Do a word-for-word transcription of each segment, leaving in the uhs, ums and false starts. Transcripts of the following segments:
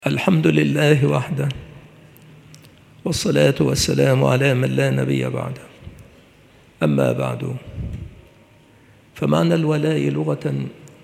الحمد لله وحده، والصلاة والسلام على من لا نبي بعده. أما بعد، فمعنى الولاء لغة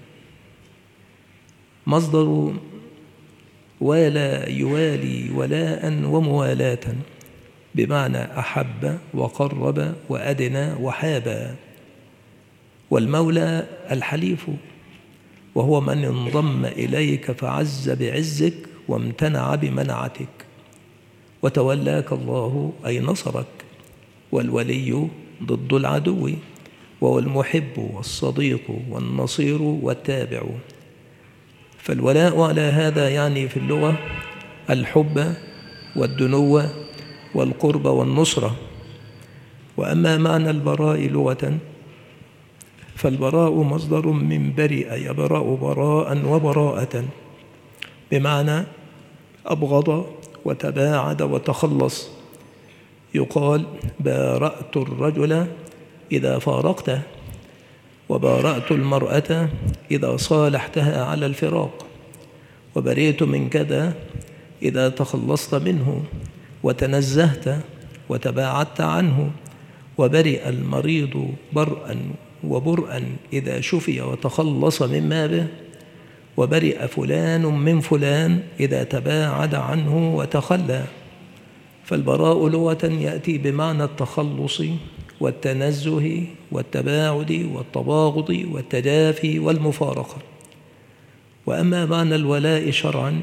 مصدر والى يوالي ولاء وموالاة، بمعنى أحب وقرب وأدنى وحابا. والمولى الحليف، وهو من انضم إليك فعز بعزك وامتنع بمنعتك، وتولاك الله أي نصرك. والولي ضد العدو، وهو المحب والصديق والنصير والتابع. فالولاء على هذا يعني في اللغة الحب والدنو والقرب والنصرة. وأما معنى البراء لغة، فالبراء مصدر من برئ يبرأ براء وبراءة، بمعنى أبغض وتباعد وتخلص. يقال بارأت الرجل إذا فارقته، وبارأت المرأة إذا صالحتها على الفراق، وبرئت من كذا إذا تخلصت منه وتنزهت وتباعدت عنه. وبرئ المريض برءا وبرءا إذا شفي وتخلص مما به. وبرئ فلان من فلان إذا تباعد عنه وتخلى. فالبراء لغة يأتي بمعنى التخلص والتنزه والتباعد والتباغض والتجافي والمفارقة. وأما معنى الولاء شرعا،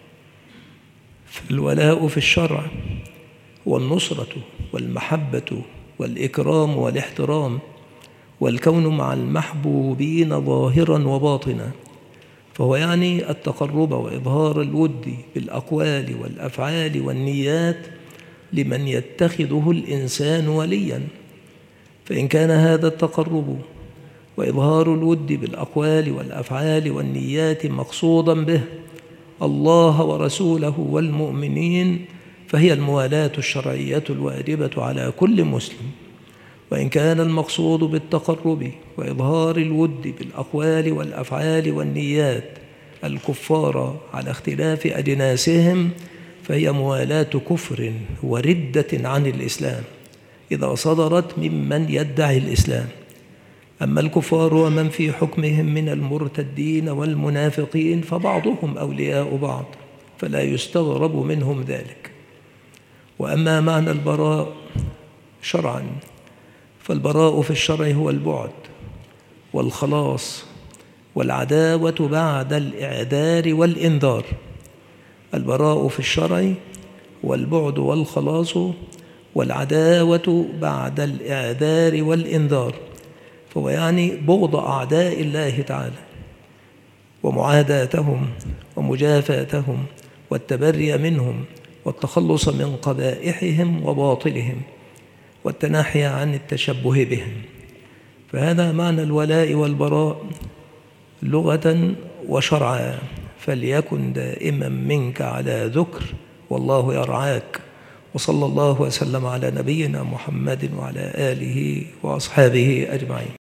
فالولاء في الشرع هو النصرة والمحبة والإكرام والاحترام، والكون مع المحبوبين ظاهرا وباطنا. فهو يعني التقرب وإظهار الود بالأقوال والأفعال والنيات لمن يتخذه الإنسان وليا. فإن كان هذا التقرب وإظهار الود بالأقوال والأفعال والنيات مقصودا به الله ورسوله والمؤمنين، فهي الموالاة الشرعية الواجبة على كل مسلم. وإن كان المقصود بالتقرب وإظهار الود بالأقوال والأفعال والنيات الكفار على اختلاف أجناسهم، فهي موالاة كفر وردة عن الإسلام إذا صدرت ممن يدعي الإسلام. أما الكفار ومن في حكمهم من المرتدين والمنافقين فبعضهم أولياء بعض، فلا يستغرب منهم ذلك. وأما معنى البراء شرعا، فالبراء في الشرع هو البعد والخلاص والعداوة بعد الإعذار والإنذار. البراء في الشرع هو البعد والخلاص والعداوة بعد الإعذار والإنذار. فهو يعني بغض أعداء الله تعالى ومعاداتهم ومجافاتهم والتبري منهم والتخلص من قبائحهم وباطلهم والتناحي عن التشبه بهم. فهذا معنى الولاء والبراء لغة وشرعا. فليكن دائما منك على ذكر، والله يرعاك. وصلى الله وسلم على نبينا محمد وعلى آله وأصحابه أجمعين.